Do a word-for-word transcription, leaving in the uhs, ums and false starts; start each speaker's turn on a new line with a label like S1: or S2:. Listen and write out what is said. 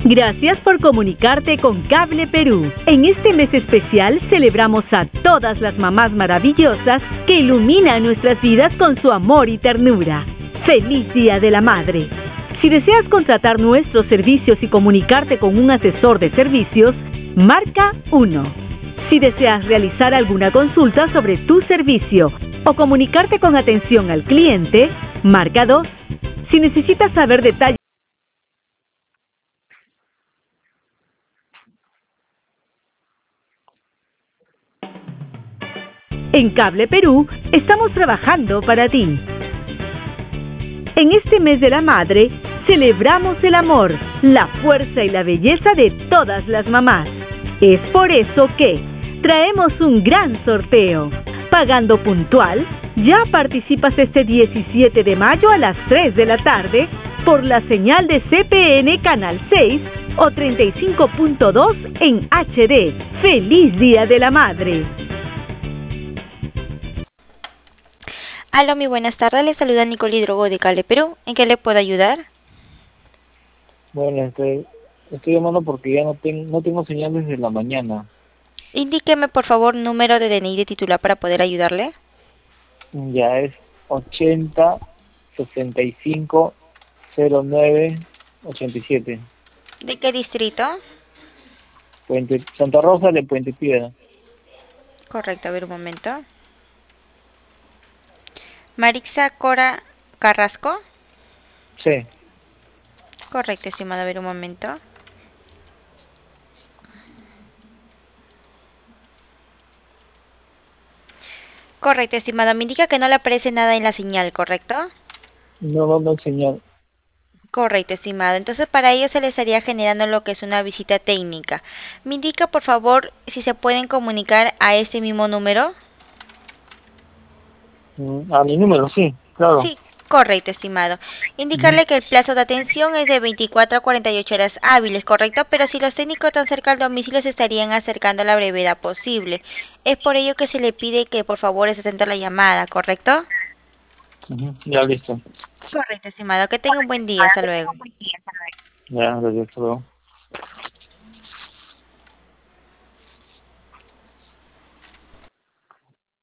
S1: Gracias por comunicarte con Cable Perú. En este mes especial celebramos a todas las mamás maravillosas que iluminan nuestras vidas con su amor y ternura. ¡Feliz Día de la Madre! Si deseas contratar nuestros servicios y comunicarte con un asesor de servicios, marca uno. Si deseas realizar alguna consulta sobre tu servicio o comunicarte con atención al cliente, marca dos. Si necesitas saber detalles en Cable Perú, estamos trabajando para ti. En este mes de la madre, celebramos el amor, la fuerza y la belleza de todas las mamás. Es por eso que traemos un gran sorteo. Pagando puntual, ya participas este diecisiete de mayo a las tres de la tarde por la señal de C P N Canal seis o treinta y cinco punto dos en H D. ¡Feliz Día de la Madre!
S2: Aló, muy buenas tardes, les saluda Nicole Hidrogo de Cable Perú. ¿En qué le puedo ayudar?
S3: Bueno, estoy, estoy llamando porque ya no, ten, no tengo señal desde la mañana.
S2: Indíqueme por favor número de D N I de titular para poder ayudarle.
S3: Ya es ochenta, sesenta y cinco, cero nueve, ochenta y siete.
S2: ¿De qué distrito?
S3: Puente, Santa Rosa de Puente Piedra.
S2: Correcto, a ver un momento. Marixa Cora Carrasco.
S3: Sí.
S2: Correcto, estimado, a ver un momento. Correcto, estimado, me indica que no le aparece nada en la señal, ¿correcto?
S3: No, no, no hay señal.
S2: Correcto, estimado. Entonces para ello se le estaría generando lo que es una visita técnica. Me indica por favor si se pueden comunicar a este mismo número.
S3: A mi número, sí, claro.
S2: Sí, correcto, estimado. Indicarle que el plazo de atención es de veinticuatro a cuarenta y ocho horas hábiles, ¿correcto? Pero si los técnicos están cerca al domicilio se estarían acercando a la brevedad posible. Es por ello que se le pide que por favor esté atento a la llamada, ¿correcto?
S3: Uh-huh. Ya, listo.
S2: Correcto, estimado. Que tenga un buen día. Hasta luego.
S3: Ya, gracias, hasta luego.